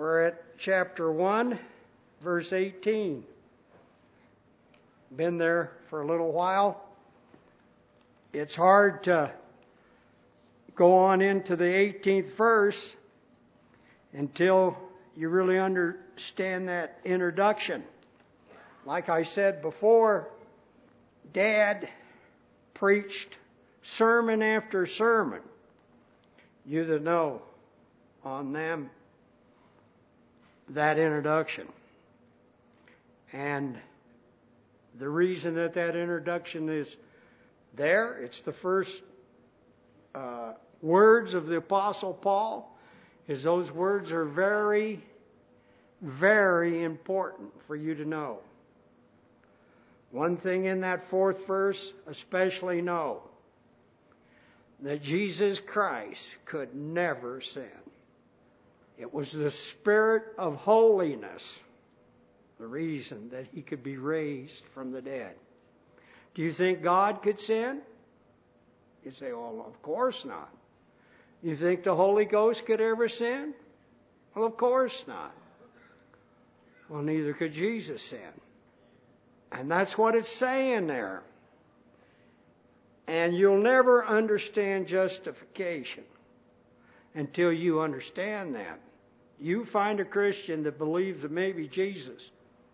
We're at chapter 1, verse 18. Been there for a little while. It's hard to go on into the 18th verse until you really understand that introduction. Like I said before, Dad preached sermon after sermon, you that know, on them, that introduction. And the reason that introduction is there, it's the first words of the Apostle Paul, is those words are very, very important for you to know. One thing in that fourth verse, especially know that Jesus Christ could never sin. It was the Spirit of holiness, the reason that He could be raised from the dead. Do you think God could sin? You say, well, of course not. You think the Holy Ghost could ever sin? Well, of course not. Well, neither could Jesus sin. And that's what it's saying there. And you'll never understand justification until you understand that. You find a Christian that believes that maybe Jesus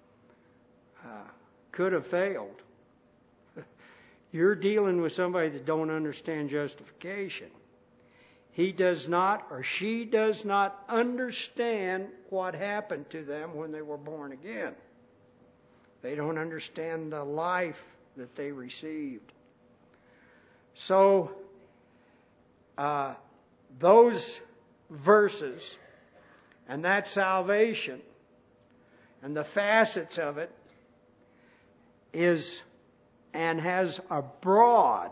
could have failed. You're dealing with somebody that don't understand justification. He does not or she does not understand what happened to them when they were born again. They don't understand the life that they received. So, those verses and that salvation and the facets of it is and has abroad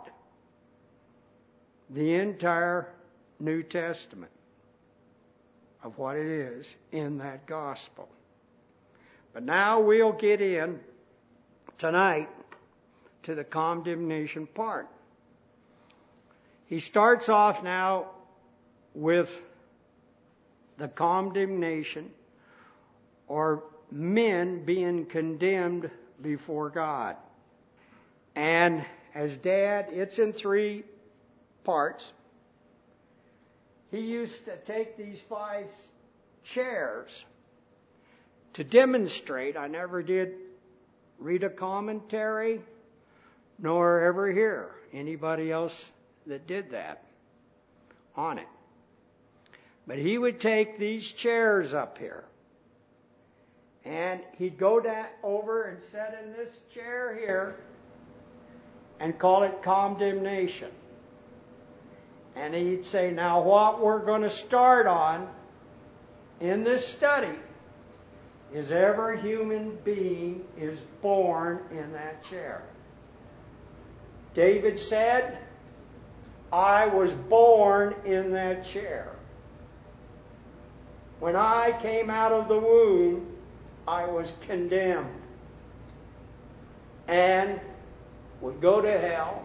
the entire New Testament of what it is in that gospel. But now we'll get in tonight to the condemnation part. He starts off now with the condemnation or men being condemned before God. And as Dad, it's in 3 parts. He used to take these 5 chairs to demonstrate. I never did read a commentary nor ever hear anybody else that did that on it. But he would take these chairs up here and he'd go over and sit in this chair here and call it condemnation. And he'd say, now what we're going to start on in this study is every human being is born in that chair. David said, I was born in that chair. When I came out of the womb, I was condemned and would go to hell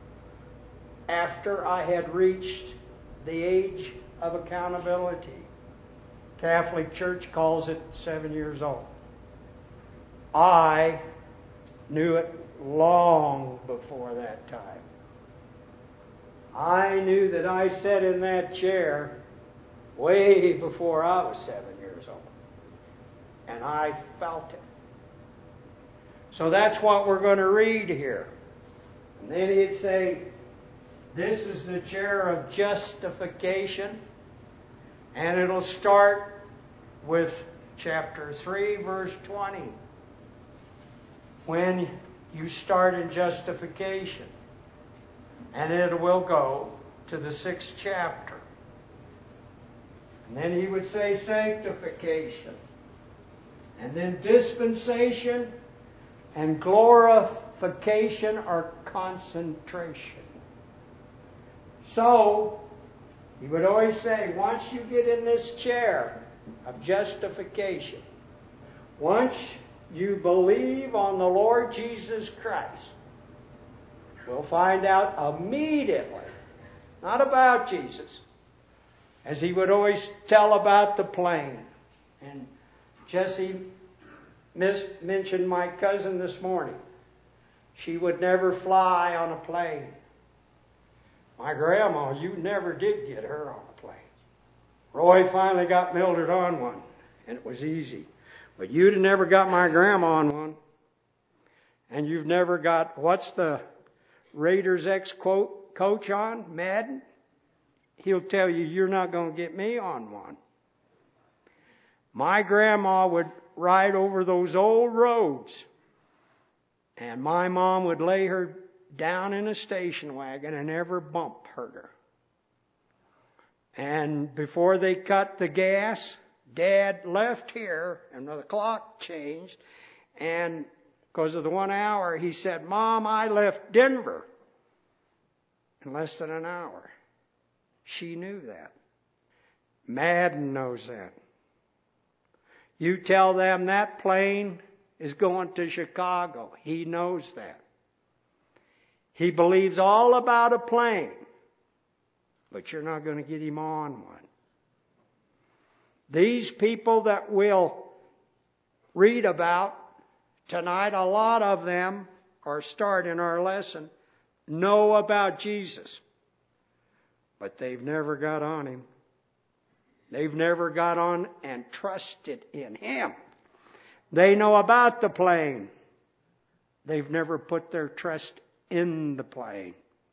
after I had reached the age of accountability. Catholic Church calls it 7 years old. I knew it long before that time. I knew that I sat in that chair way before I was 7 years old. And I felt it. So that's what we're going to read here. And then he'd say, this is the chair of justification. And it'll start with chapter 3, verse 20. When you start in justification. And it will go to the 6th chapter. And then he would say sanctification. And then dispensation and glorification or concentration. So, he would always say, once you get in this chair of justification, once you believe on the Lord Jesus Christ, we'll find out immediately, not about Jesus, as he would always tell about the plane. And Jesse mentioned my cousin this morning. She would never fly on a plane. My grandma, you never did get her on a plane. Roy finally got Mildred on one, and it was easy. But you'd never got my grandma on one. And you've never got, what's the Raiders ex-coach on? Madden? He'll tell you, you're not going to get me on one. My grandma would ride over those old roads. And my mom would lay her down in a station wagon and every bump hurt her. And before they cut the gas, Dad left here and the clock changed. And because of the 1 hour, he said, Mom, I left Denver in less than an hour. She knew that. Madden knows that. You tell them that plane is going to Chicago. He knows that. He believes all about a plane, but you're not going to get him on one. These people that we'll read about tonight, a lot of them, or start in our lesson, know about Jesus, but they've never got on Him. They've never got on and trusted in Him. They know about the plane. They've never put their trust in the plane.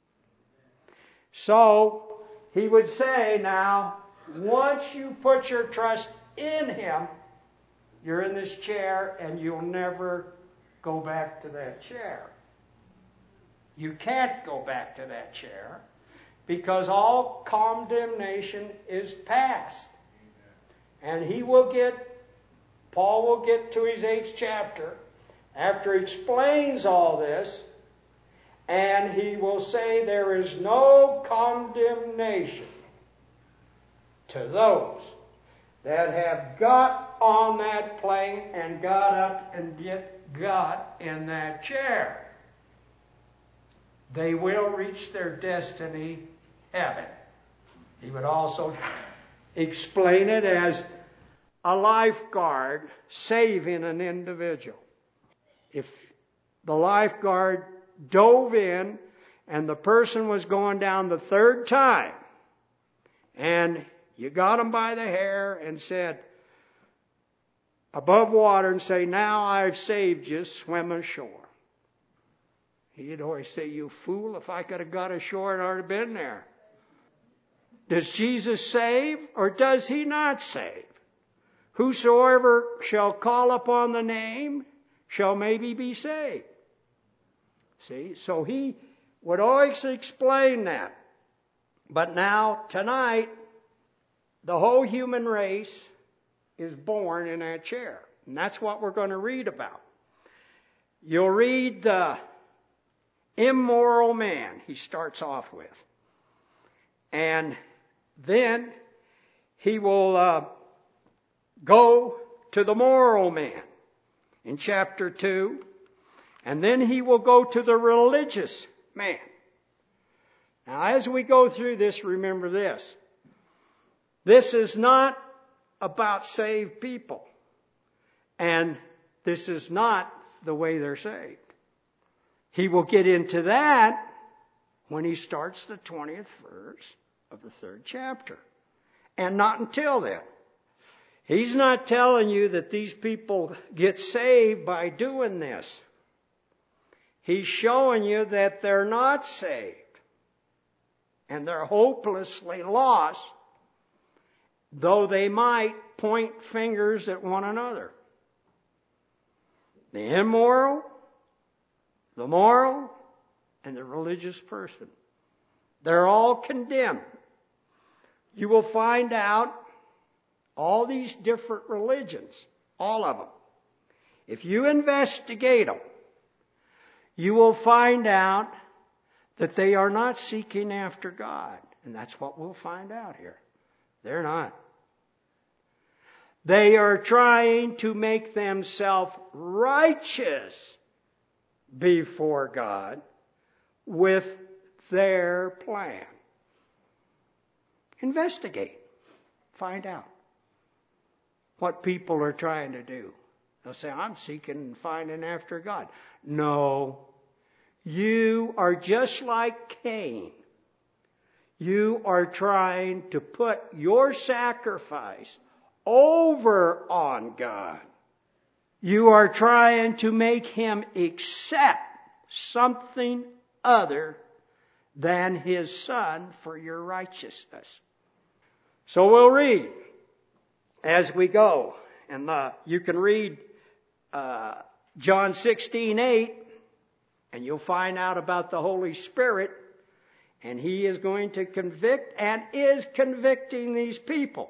So, he would say now, once you put your trust in Him, you're in this chair and you'll never go back to that chair. You can't go back to that chair because all condemnation is past. And Paul will get to his 8th chapter after he explains all this, and he will say there is no condemnation to those that have got on that plane and got up and got in that chair. They will reach their destiny, heaven. He would also explain it as a lifeguard saving an individual. If the lifeguard dove in and the person was going down the 3rd time, and you got him by the hair and said, above water, and say, now I've saved you, swim ashore. He'd always say, you fool, if I could have got ashore, I'd have been there. Does Jesus save or does He not save? Whosoever shall call upon the name shall maybe be saved. See, so He would always explain that. But now, tonight, the whole human race is born in that chair. And that's what we're going to read about. You'll read the immoral man, he starts off with. And then he will go to the moral man in chapter 2. And then he will go to the religious man. Now, as we go through this, remember this. This is not about saved people. And this is not the way they're saved. He will get into that when he starts the 20th verse of the 3rd chapter. And not until then. He's not telling you that these people get saved by doing this. He's showing you that they're not saved. And they're hopelessly lost, though they might point fingers at one another. The immoral, the moral, and the religious person. They're all condemned. You will find out all these different religions, all of them. If you investigate them, you will find out that they are not seeking after God. And that's what we'll find out here. They're not. They are trying to make themselves righteous before God with their plan. Investigate. Find out. what people are trying to do. They'll say, I'm seeking and finding after God. No. You are just like Cain. You are trying to put your sacrifice over on God. You are trying to make Him accept something other than His Son for your righteousness. So we'll read as we go. And you can read John 16:8, and you'll find out about the Holy Spirit. And He is going to convict and is convicting these people.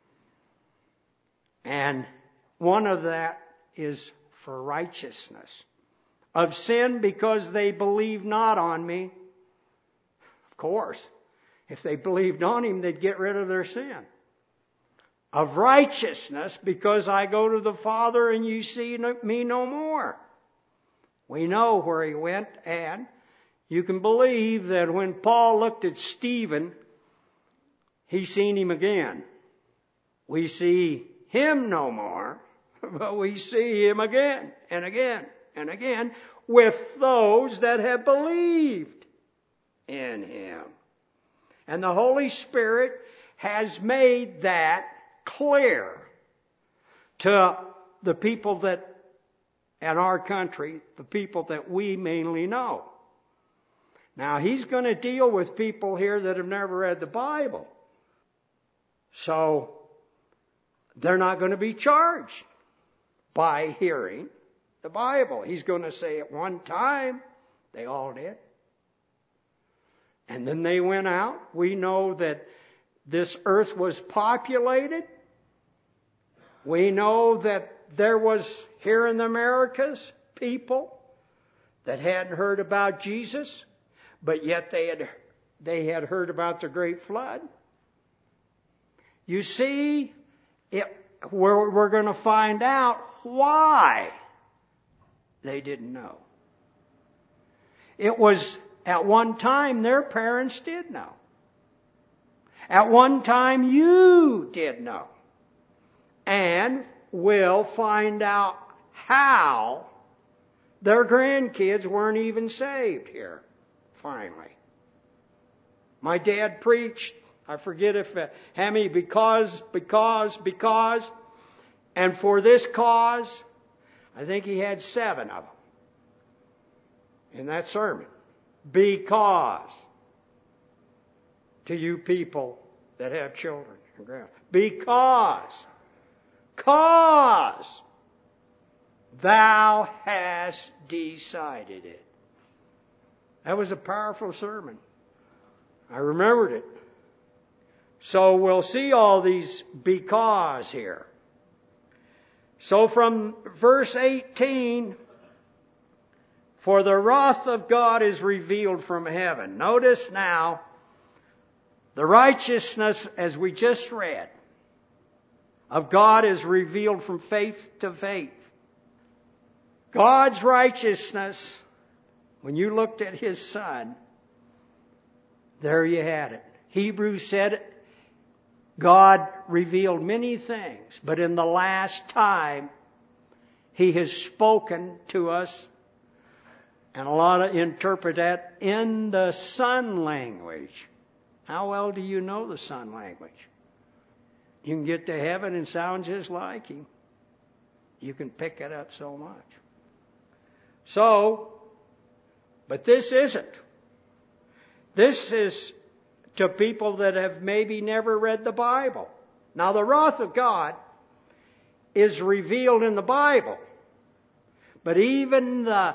And one of that is for righteousness. Of sin because they believe not on me. Of course, if they believed on Him, they'd get rid of their sin. Of righteousness because I go to the Father and you see me no more. We know where He went, and you can believe that when Paul looked at Stephen, he seen him again. We see him no more, but we see him again and again and again with those that have believed in Him. And the Holy Spirit has made that clear to the people that in our country, the people that we mainly know. Now, He's going to deal with people here that have never read the Bible. So, they're not going to be charged by hearing the Bible. He's going to say at one time, they all did. And then they went out. We know that this earth was populated. We know that there was, here in the Americas, people that hadn't heard about Jesus. But yet they had heard about the great flood. You see, we're going to find out why they didn't know. It was at one time their parents did know. At one time you did know. And we'll find out how their grandkids weren't even saved here. Finally. My dad preached, I forget how many, because, and for this cause, I think he had 7 of them in that sermon. Because, to you people that have children and grandchildren, because thou hast decided it. That was a powerful sermon. I remembered it. So we'll see all these because here. So from verse 18, for the wrath of God is revealed from heaven. Notice now, the righteousness, as we just read, of God is revealed from faith to faith. God's righteousness, when you looked at His Son, there you had it. Hebrews said God revealed many things, but in the last time He has spoken to us, and a lot of interpret that in the Son language. How well do you know the Son language? You can get to heaven and sound just like Him. You can pick it up so much. So, but this isn't. This is to people that have maybe never read the Bible. Now, the wrath of God is revealed in the Bible. But even the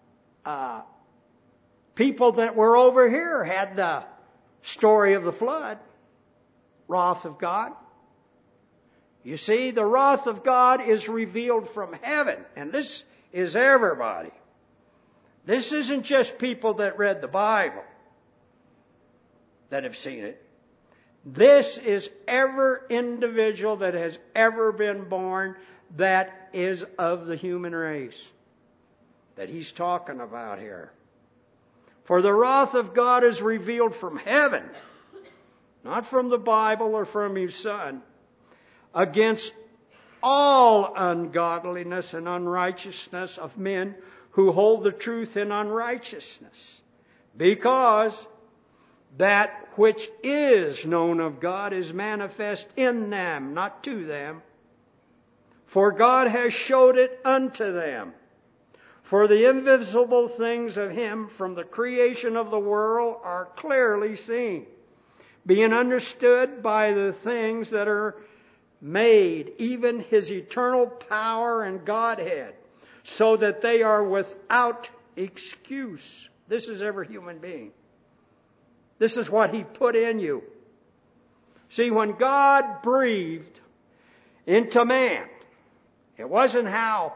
people that were over here had the story of the flood. Wrath of God. You see, the wrath of God is revealed from heaven. And this is everybody. This isn't just people that read the Bible that have seen it. This is every individual that has ever been born that is of the human race that He's talking about here. For the wrath of God is revealed from heaven, not from the Bible or from His Son, against all ungodliness and unrighteousness of men who hold the truth in unrighteousness. Because that which is known of God is manifest in them, not to them. For God has showed it unto them. For the invisible things of Him from the creation of the world are clearly seen, being understood by the things that are made, even His eternal power and Godhead, so that they are without excuse. This is every human being. This is what He put in you. See, when God breathed into man, it wasn't how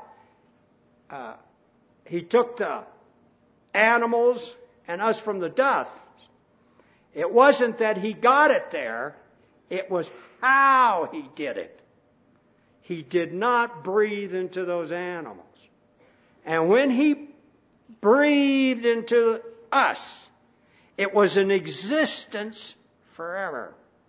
He took the animals and us from the dust. It wasn't that He got it there. It was how He did it. He did not breathe into those animals. And when He breathed into us, it was an existence forever.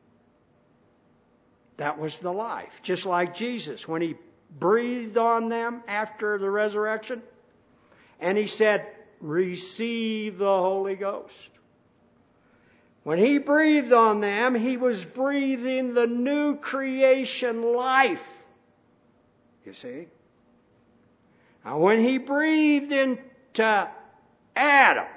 That was the life. Just like Jesus, when He breathed on them after the resurrection, and He said, receive the Holy Ghost. When He breathed on them, He was breathing the new creation life. You see? Now when He breathed into Adam,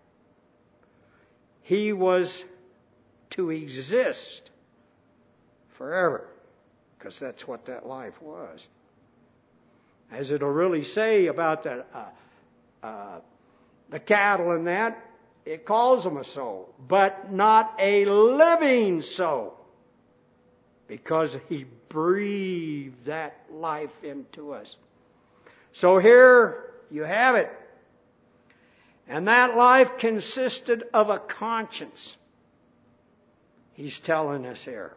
he was to exist forever. Because that's what that life was. As it'll really say about the cattle and that, it calls them a soul, but not a living soul. Because He breathed that life into us. So here you have it. And that life consisted of a conscience. He's telling us here.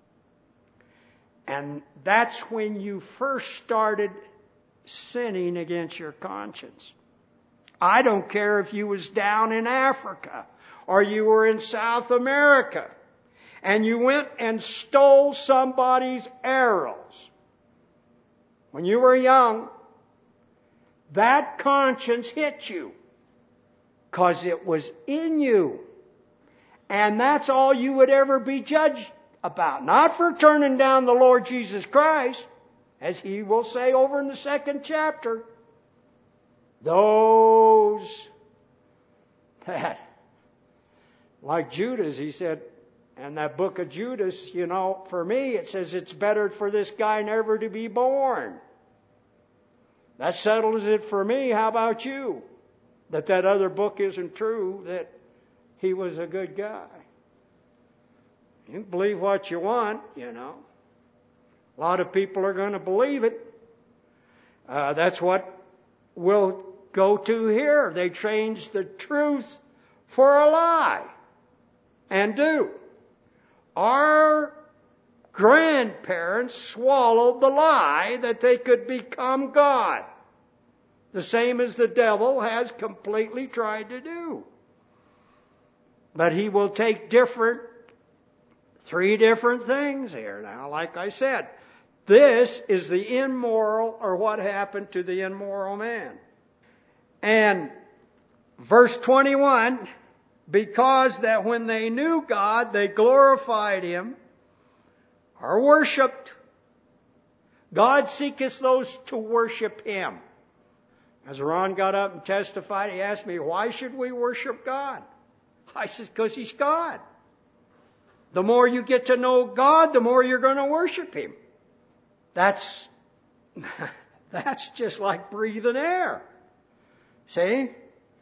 And that's when you first started sinning against your conscience. I don't care if you was down in Africa or you were in South America and you went and stole somebody's arrows. When you were young, that conscience hit you because it was in you. And that's all you would ever be judged about. Not for turning down the Lord Jesus Christ, as He will say over in the 2nd chapter. Those that, like Judas, he said, in that book of Judas, for me, it says it's better for this guy never to be born. That settles it for me. How about you? That other book isn't true, that he was a good guy. You can believe what you want, A lot of people are going to believe it. That's what we'll go to here. They change the truth for a lie. And do. Our grandparents swallowed the lie that they could become God. The same as the devil has completely tried to do. But he will take three different things here. Now, like I said, this is the immoral, or what happened to the immoral man. And verse 21, because that when they knew God, they glorified Him, or worshipped. God seeketh those to worship Him. As Ron got up and testified, he asked me, why should we worship God? I said, because He's God. The more you get to know God, the more you're going to worship Him. That's just like breathing air. See?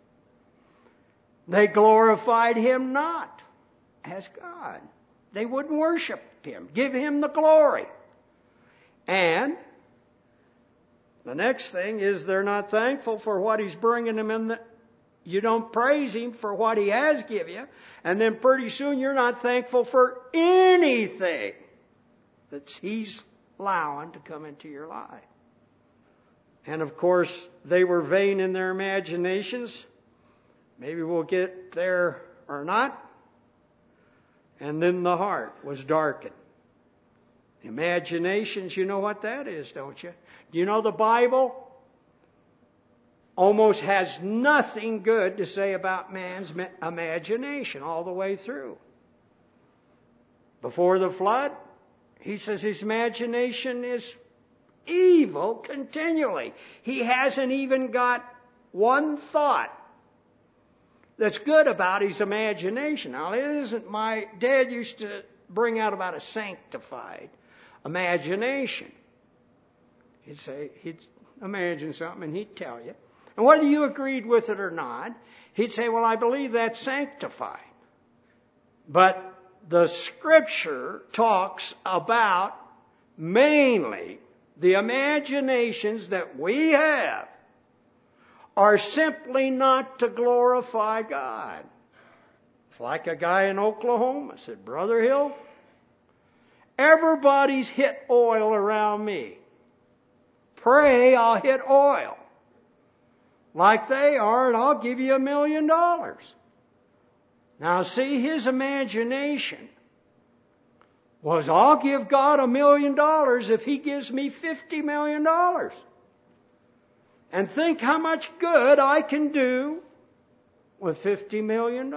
They glorified Him not as God. They wouldn't worship Him, give Him the glory. And the next thing is they're not thankful for what He's bringing them in. You don't praise Him for what He has given you. And then pretty soon you're not thankful for anything that He's allowing to come into your life. And of course, they were vain in their imaginations. Maybe we'll get there or not. And then the heart was darkened. Imaginations, you know what that is, don't you? Do you know the Bible almost has nothing good to say about man's imagination all the way through? Before the flood, he says his imagination is evil continually. He hasn't even got one thought that's good about his imagination. Now, it isn't my dad used to bring out about a sanctified imagination. He'd imagine something and he'd tell you. And whether you agreed with it or not, he'd say, well, I believe that's sanctified. But the Scripture talks about mainly the imaginations that we have are simply not to glorify God. It's like a guy in Oklahoma said, Brother Hill, everybody's hit oil around me. Pray I'll hit oil like they are, and I'll give you $1 million. Now see, his imagination was, I'll give God $1 million if He gives me $50 million. And think how much good I can do with $50 million.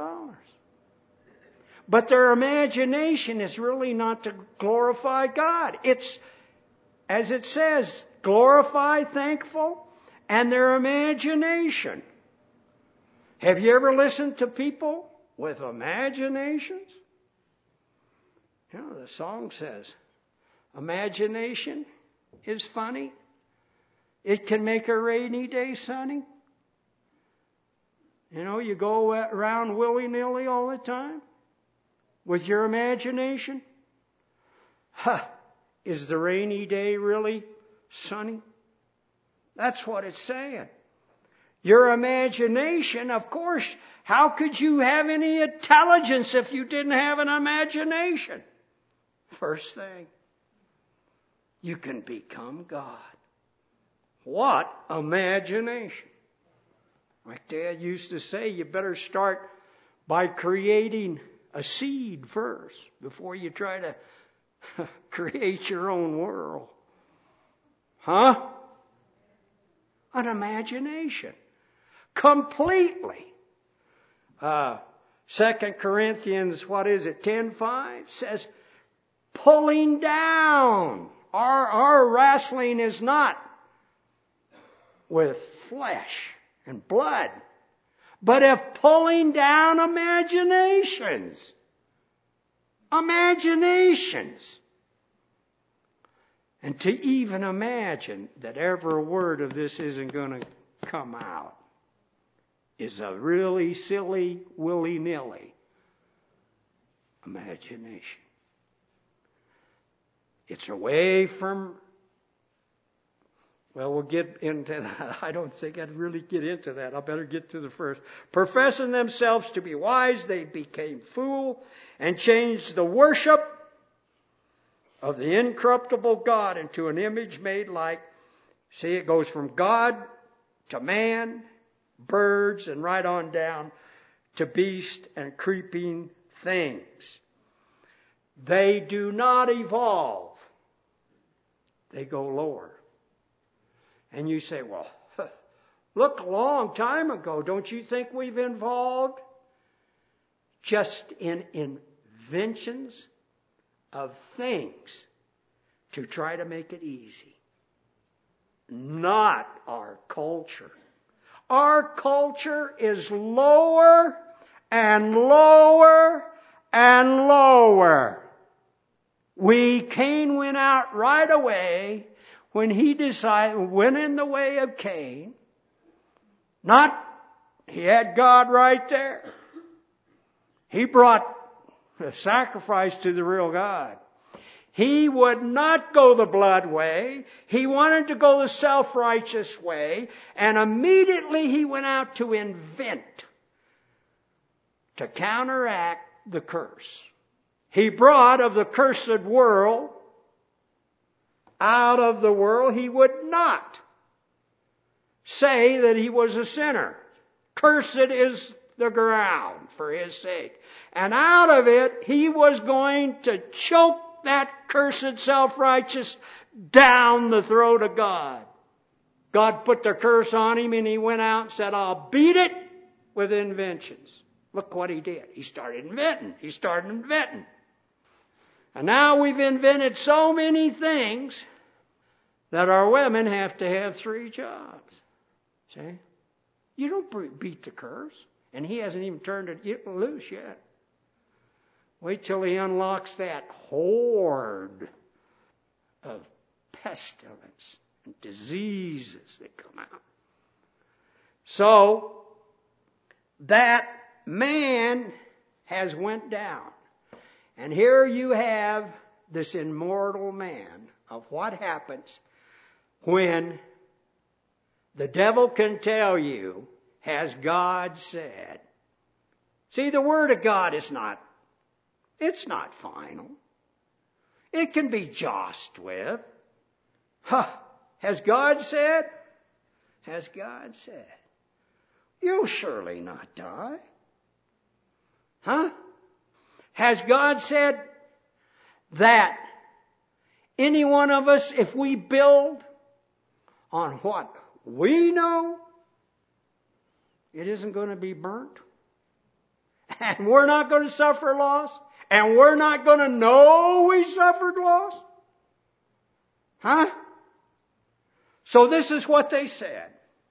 But their imagination is really not to glorify God. It's, as it says, glorify, thankful, and their imagination. Have you ever listened to people with imaginations? You know, the song says, imagination is funny. It can make a rainy day sunny. You know, you go around willy-nilly all the time with your imagination. Is the rainy day really sunny? That's what it's saying. Your imagination, of course, how could you have any intelligence if you didn't have an imagination? First thing, you can become God. What imagination! Like Dad used to say, you better start by creating a seed first before you try to create your own world. Huh? An imagination. Completely. 2 Corinthians, 10:5 says, pulling down. Our wrestling is not with flesh and blood, but of pulling down imaginations. Imaginations. And to even imagine that every word of this isn't going to come out is a really silly, willy-nilly imagination. It's away from, well, we'll get into that. I don't think I'd really get into that. I better get to the first. Professing themselves to be wise, they became fool and changed the worship of the incorruptible God into an image made like, see, it goes from God to man, birds, and right on down to beast and creeping things. They do not evolve. They go lower. And you say, well, look, a long time ago, don't you think we've evolved? Just in inventions of things to try to make it easy. Not our culture. Our culture is lower and lower and lower. Cain went out right away when he went in the way of Cain. He had God right there. He brought the sacrifice to the real God. He would not go the blood way. He wanted to go the self-righteous way. And immediately he went out to invent, to counteract the curse. He brought of the cursed world out of the world. He would not say that he was a sinner. Cursed is the ground for his sake. And out of it, he was going to choke that cursed self-righteous down the throat of God. God put the curse on him and he went out and said, I'll beat it with inventions. Look what he did. He started inventing. And now we've invented so many things that our women have to have 3 jobs. See? You don't beat the curse. And he hasn't even turned it loose yet. Wait till he unlocks that horde of pestilence and diseases that come out. So, that man has went down. And here you have this immortal man of what happens when the devil can tell you, has God said? See, the Word of God it's not final. It can be jossed with. Has God said? Has God said? You'll surely not die. Has God said that any one of us, if we build on what we know, it isn't going to be burnt? And we're not going to suffer loss? And we're not going to know we suffered loss? So this is what they said.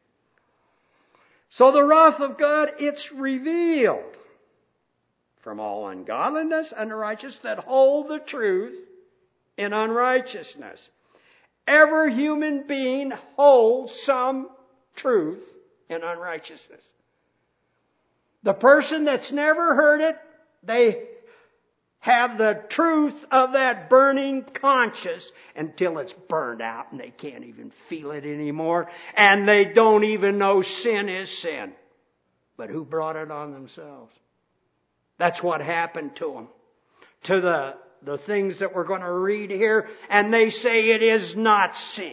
So the wrath of God, it's revealed from all ungodliness and unrighteousness that hold the truth in unrighteousness. Every human being holds some truth in unrighteousness. The person that's never heard it, they have the truth of that burning conscience until it's burned out and they can't even feel it anymore. And they don't even know sin is sin. But who brought it on themselves? That's what happened to them. To the things that we're going to read here. And they say it is not sin.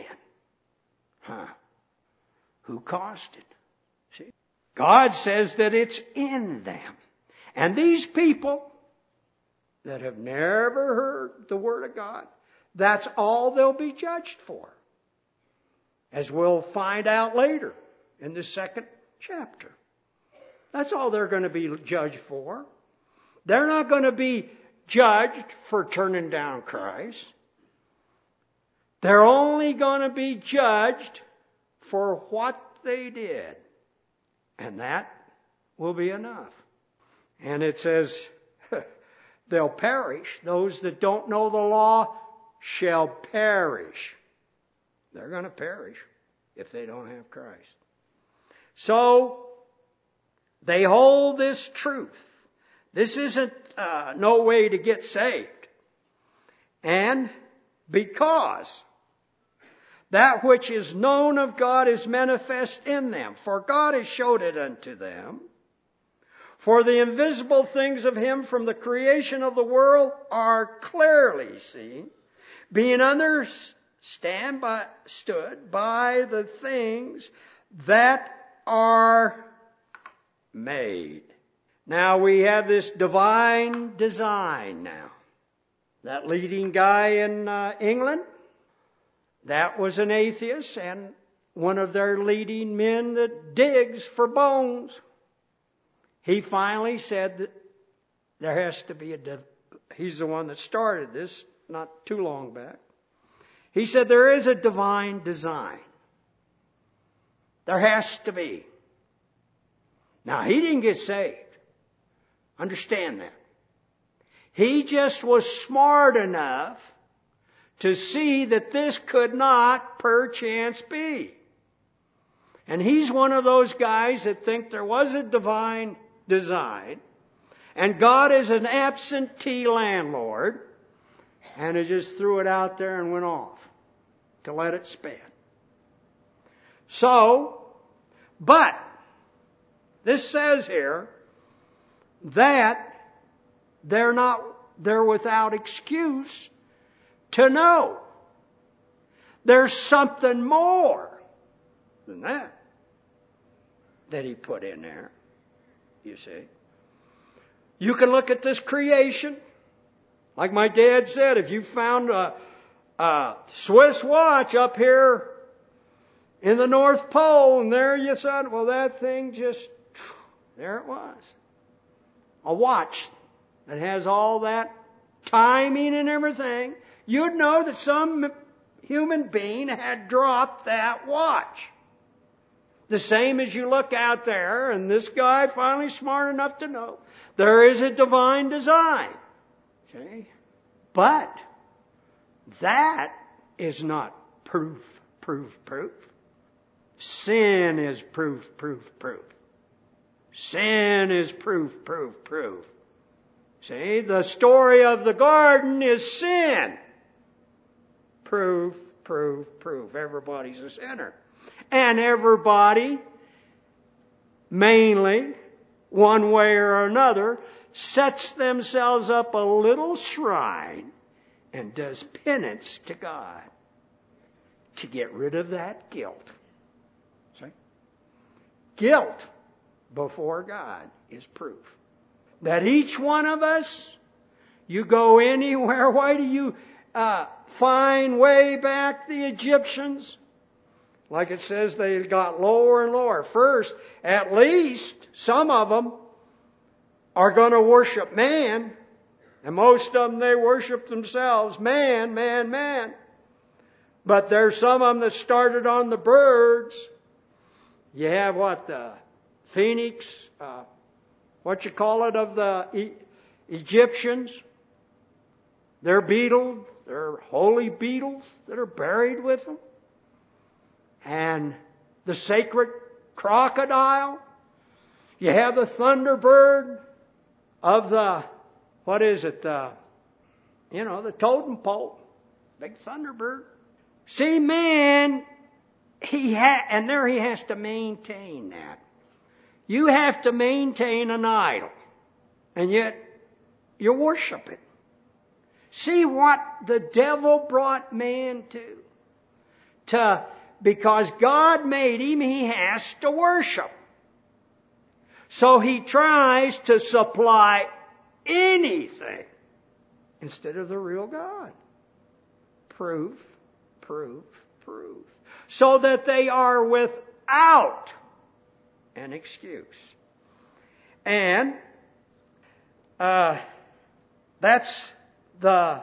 Who caused it? See? God says that it's in them. And these people that have never heard the Word of God, that's all they'll be judged for. As we'll find out later in the 2nd chapter. That's all they're going to be judged for. They're not going to be judged for turning down Christ. They're only going to be judged for what they did. And that will be enough. And it says, they'll perish. Those that don't know the law shall perish. They're going to perish if they don't have Christ. So, they hold this truth. This isn't no way to get saved. And because that which is known of God is manifest in them, for God has showed it unto them. For the invisible things of Him from the creation of the world are clearly seen, being understood by the things that are made. Now we have this divine design now. That leading guy in England, that was an atheist and one of their leading men that digs for bones. He finally said that there has to be he's the one that started this not too long back. He said there is a divine design. There has to be. Now, he didn't get saved. Understand that. He just was smart enough to see that this could not perchance be. And he's one of those guys that think there was a divine design, and God is an absentee landlord, and he just threw it out there and went off to let it spin. So, but this says here that they're without excuse to know. There's something more than that he put in there. You see. You can look at this creation Like my dad said, if you found a Swiss watch up here in the North Pole, and there you said, well, that thing just, there it was. A watch that has all that timing and everything. You'd know that some human being had dropped that watch. The same as you look out there, and this guy finally smart enough to know there is a divine design. Okay? But that is not proof. Sin is proof. Sin is proof. See, the story of the garden is sin. Proof. Everybody's a sinner. And everybody, mainly, one way or another, sets themselves up a little shrine and does penance to God to get rid of that guilt. See? Guilt before God is proof that each one of us, you go anywhere. Why do you find way back the Egyptians? Like it says, they got lower and lower. First, at least, some of them are going to worship man. And most of them, they worship themselves. Man. But there's some of them that started on the birds. You have the phoenix, of the Egyptians. They're beetles. They're holy beetles that are buried with them. And the sacred crocodile. You have the thunderbird of the, the totem pole. Big thunderbird. See, man, he has to maintain that. You have to maintain an idol. And yet, you worship it. See what the devil brought man to. Because God made him, he has to worship. So he tries to supply anything instead of the real God. Proof. So that they are without an excuse. And that's the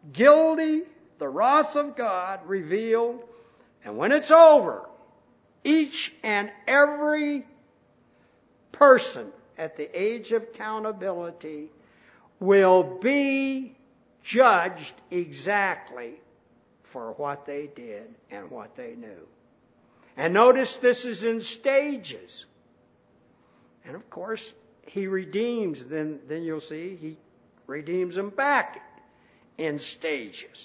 wrath of God revealed. And when it's over, each and every person at the age of accountability will be judged exactly for what they did and what they knew. And notice this is in stages. And of course, he redeems, then you'll see, he redeems them back in stages.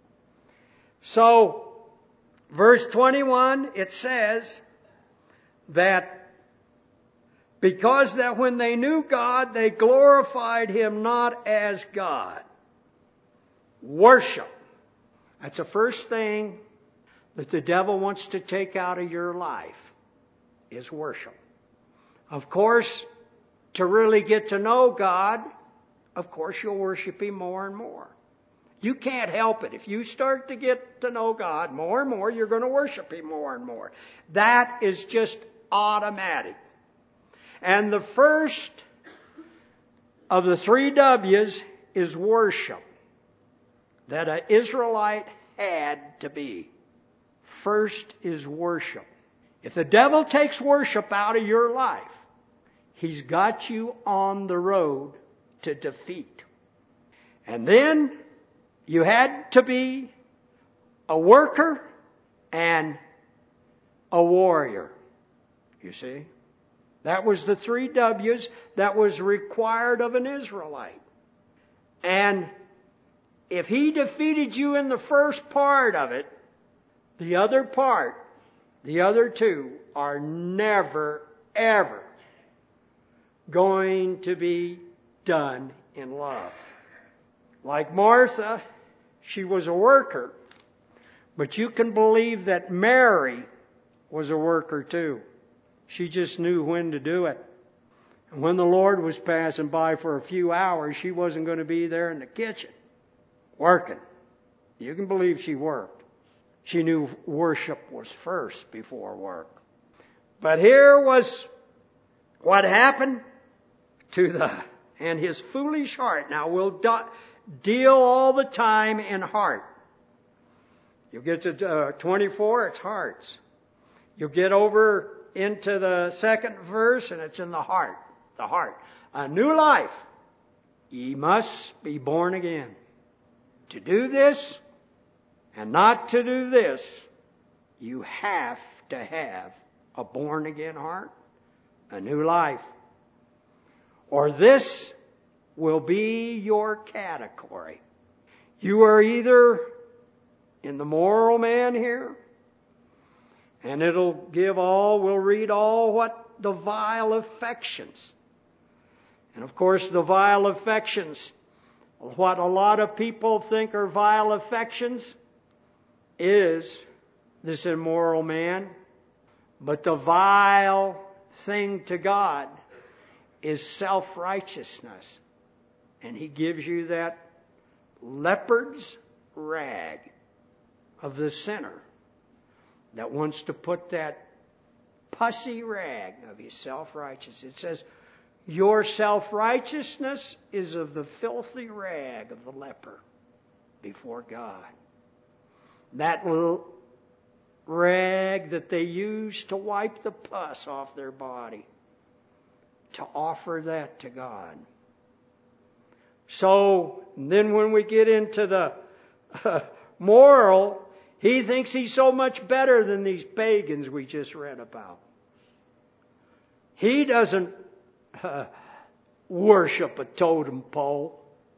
So, verse 21, it says that because that when they knew God, they glorified Him not as God. Worship. That's the first thing that the devil wants to take out of your life, is worship. Of course, to really get to know God, of course you'll worship Him more and more. You can't help it. If you start to get to know God more and more, you're going to worship Him more and more. That is just automatic. And the first of the 3 W's is worship. That an Israelite had to be. First is worship. If the devil takes worship out of your life, he's got you on the road to defeat. And then you had to be a worker and a warrior. You see? That was the 3 W's that was required of an Israelite. And if he defeated you in the first part of it, the other part, the other 2, are never, ever going to be done in love. Like Martha, she was a worker. But you can believe that Mary was a worker too. She just knew when to do it. And when the Lord was passing by for a few hours, she wasn't going to be there in the kitchen. Working. You can believe she worked. She knew worship was first before work. But here was what happened to and his foolish heart. Now we'll deal all the time in heart. You get to 24, it's hearts. You get over into the second verse and it's in the heart. The heart. A new life. Ye must be born again. To do this and not to do this, you have to have a born again heart, a new life. Or this will be your category. You are either in the moral man here, and we'll read all what the vile affections. And of course the vile affections, what a lot of people think are vile affections, is this immoral man. But the vile thing to God is self-righteousness. And He gives you that leopard's rag of the sinner that wants to put that pussy rag of his self-righteousness. It says, your self-righteousness is of the filthy rag of the leper before God. That little rag that they use to wipe the pus off their body, to offer that to God. So then when we get into the moral, he thinks he's so much better than these pagans we just read about. He doesn't worship a totem pole.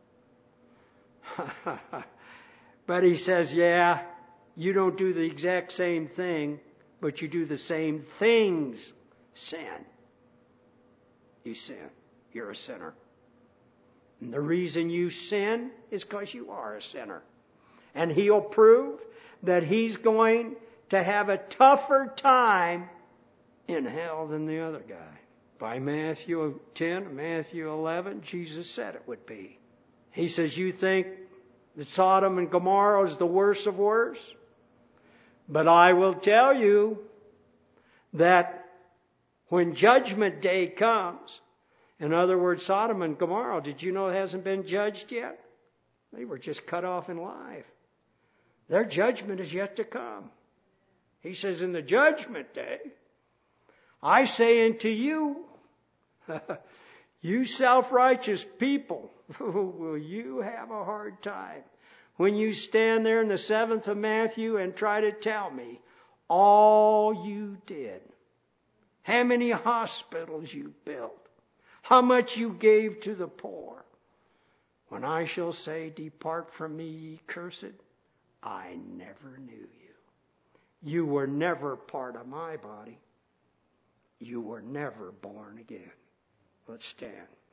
But he says, yeah, you don't do the exact same thing, but you do the same things. Sin. You sin. You're a sinner. And the reason you sin is because you are a sinner. And he'll prove that he's going to have a tougher time in hell than the other guy. By Matthew 10, Matthew 11, Jesus said it would be. He says, you think that Sodom and Gomorrah is the worst of worst? But I will tell you that when Judgment Day comes, in other words, Sodom and Gomorrah, did you know it hasn't been judged yet? They were just cut off in life. Their judgment is yet to come. He says, in the Judgment Day, I say unto you, you self-righteous people, will you have a hard time when you stand there in the 7th of Matthew and try to tell me all you did, how many hospitals you built, how much you gave to the poor. When I shall say, depart from me, ye cursed, I never knew you. You were never part of my body. You were never born again. Let's stand.